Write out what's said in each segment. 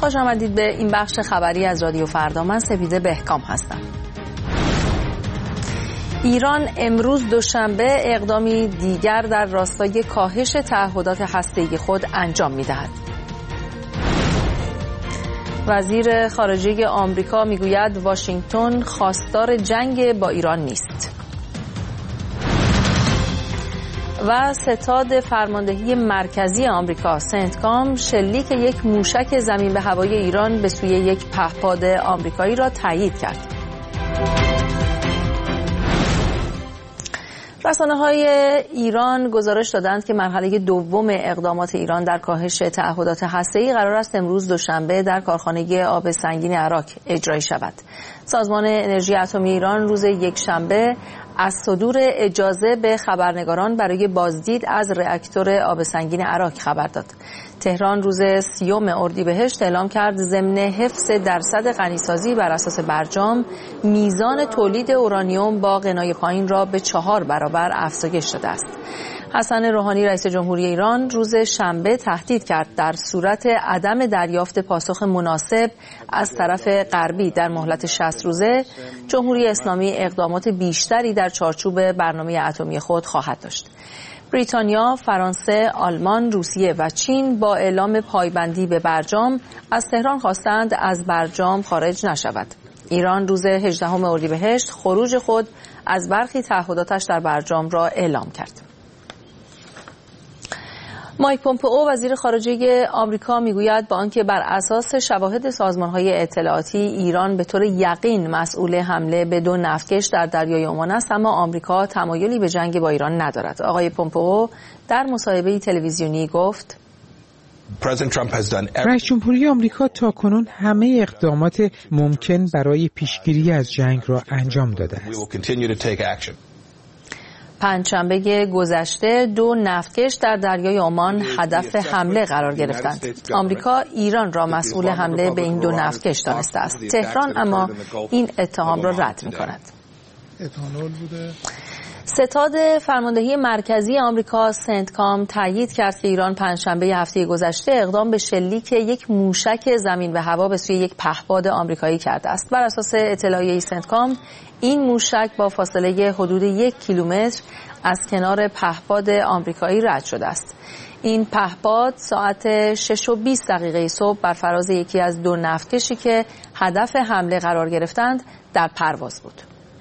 خوش آمدید به این بخش خبری از رادیو فردا. من سپیده بهکام هستم. ایران امروز دوشنبه اقدامی دیگر در راستای کاهش تعهدات هسته‌ای خود انجام می‌دهد. وزیر خارجه آمریکا میگوید واشنگتن خواستار جنگ با ایران نیست. و ستاد فرماندهی مرکزی آمریکا سنتکام شلیک یک موشک زمین به هوای ایران به سوی یک پهپاد آمریکایی را تایید کرد. رسانه‌های ایران گزارش دادند که مرحله دوم اقدامات ایران در کاهش تعهدات هسته‌ای قرار است امروز دوشنبه در کارخانه آب سنگین عراق اجرایی شود. سازمان انرژی اتمی ایران روز یکشنبه از صدور اجازه به خبرنگاران برای بازدید از راکتور آب سنگین عراق خبر داد. تهران روز 30 اردیبهشت اعلام کرد ضمن حفظ درصد غنیسازی بر اساس برجام میزان تولید اورانیوم با غنای پایین را به 4 برابر افزایش داده است. حسن روحانی رئیس جمهوری ایران روز شنبه تهدید کرد در صورت عدم دریافت پاسخ مناسب از طرف غربی در مهلت 60 روزه جمهوری اسلامی اقدامات بیشتری در چارچوب برنامه اتمی خود خواهد داشت. بریتانیا، فرانسه، آلمان، روسیه و چین با اعلام پایبندی به برجام از تهران خواستند از برجام خارج نشود. ایران روز 18 اردیبهشت خروج خود از برخی تعهداتش در برجام را اعلام کرد. مایک پومپئو وزیر خارجه آمریکا میگوید با آنکه بر اساس شواهد سازمان‌های اطلاعاتی ایران به طور یقین مسئول حمله به 2 نفتکش در دریای عمان است، اما آمریکا تمایلی به جنگ با ایران ندارد. آقای پومپئو در مصاحبه تلویزیونی گفت رئیس جمهوری آمریکا تاکنون همه اقدامات ممکن برای پیشگیری از جنگ را انجام داده است. پنجشنبه گذشته 2 نفتکش در دریای عمان هدف حمله قرار گرفتند. آمریکا ایران را مسئول حمله به این 2 نفتکش دانسته است. تهران اما این اتهام را رد می‌کند. ستاد فرماندهی مرکزی آمریکا سنتکام تایید کرد که ایران پنجشنبه هفته گذشته اقدام به شلیک یک موشک زمین به هوا به سوی یک پهپاد آمریکایی کرده است. بر اساس اطلاعیه سنتکام این موشک با فاصله حدود 1 کیلومتر از کنار پهپاد آمریکایی رد شده است. این پهپاد ساعت 6:20 صبح بر فراز یکی از 2 نفتکشی که هدف حمله قرار گرفتند در پرواز بود.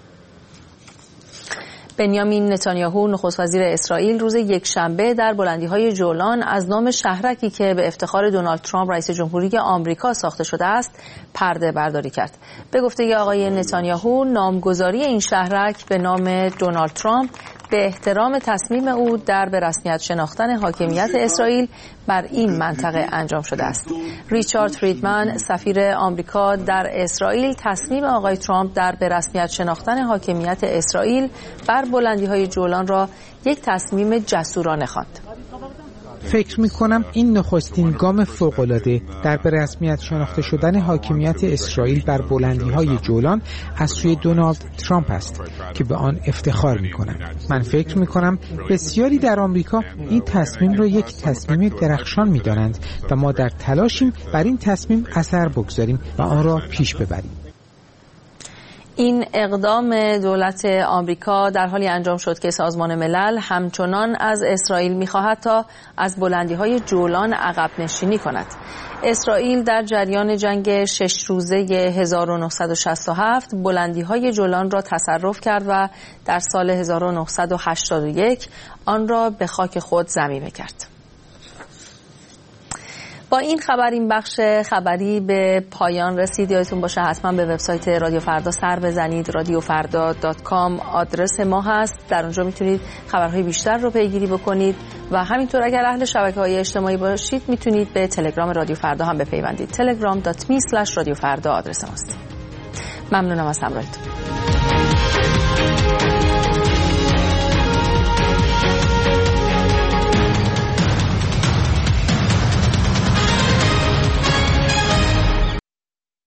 بنیامین نتانیاهو نخست وزیر اسرائیل روز یکشنبه در بلندی‌های جولان از نام شهرکی که به افتخار دونالد ترامپ رئیس جمهوری آمریکا ساخته شده است پرده برداری کرد. به گفته آقای نتانیاهو نامگذاری این شهرک به نام دونالد ترامپ به احترام تصمیم او در به رسمیت شناختن حاکمیت اسرائیل بر این منطقه انجام شده است. ریچارد فریدمن سفیر آمریکا در اسرائیل تصمیم آقای ترامپ در به رسمیت شناختن حاکمیت اسرائیل بر بلندی‌های جولان را یک تصمیم جسورانه خواند. فکر می‌کنم این نخستین گام فوق‌العاده در به رسمیت شناخته شدن حاکمیت اسرائیل بر بلندی‌های جولان از سوی دونالد ترامپ است که به آن افتخار می‌کنم. من فکر می‌کنم بسیاری در آمریکا این تصمیم را یک تصمیم درخشان می‌دانند و ما در تلاشیم بر این تصمیم اثر بگذاریم و آن را پیش ببریم. این اقدام دولت آمریکا در حالی انجام شد که سازمان ملل همچنان از اسرائیل می‌خواهد تا از بلندی‌های جولان عقب نشینی کند. اسرائیل در جریان جنگ 6 روزه 1967 بلندی‌های جولان را تصرف کرد و در سال 1981 آن را به خاک خود ضمیمه کرد. با این خبر این بخش خبری به پایان رسید. یادتون باشه حتما به وبسایت رادیو فردا سر بزنید. radiofarda.com آدرس ما هست. در اونجا میتونید خبرهای بیشتر رو پیگیری بکنید و همینطور اگر اهل شبکه‌های اجتماعی باشید میتونید به تلگرام رادیو فردا هم بپیوندید. telegram.me/radiofarda آدرس ماست. ممنونم از همراهیتون.